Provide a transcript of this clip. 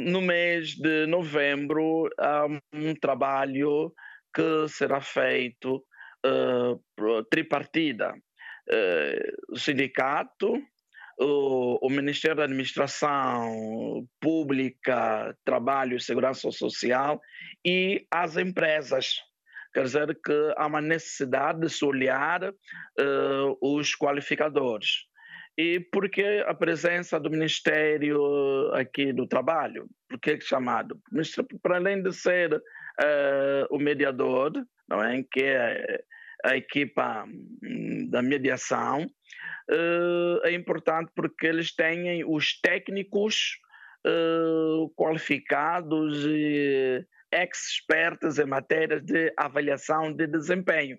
no mês de novembro há um trabalho que será feito tripartida. O sindicato, o Ministério da Administração Pública, Trabalho e Segurança Social e as empresas. Quer dizer que há uma necessidade de se olhar os qualificadores. E por que a presença do Ministério aqui do Trabalho? Por que chamado? Para além de ser o mediador, não é? Que é a equipa da mediação, é importante porque eles têm os técnicos qualificados e expertos em matérias de avaliação de desempenho.